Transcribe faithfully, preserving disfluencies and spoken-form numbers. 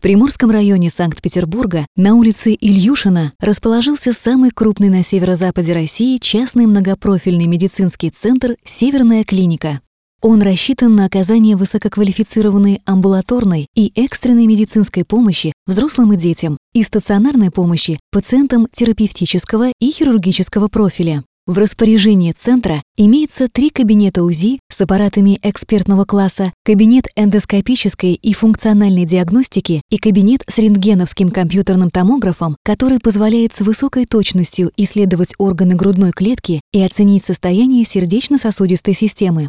Приморском районе Санкт-Петербурга на улице Ильюшина расположился самый крупный на северо-западе России частный многопрофильный медицинский центр «Северная клиника». Он рассчитан на оказание высококвалифицированной амбулаторной и экстренной медицинской помощи взрослым и детям и стационарной помощи пациентам терапевтического и хирургического профиля. В распоряжении центра имеется три кабинета УЗИ с аппаратами экспертного класса, кабинет эндоскопической и функциональной диагностики и кабинет с рентгеновским компьютерным томографом, который позволяет с высокой точностью исследовать органы грудной клетки и оценить состояние сердечно-сосудистой системы.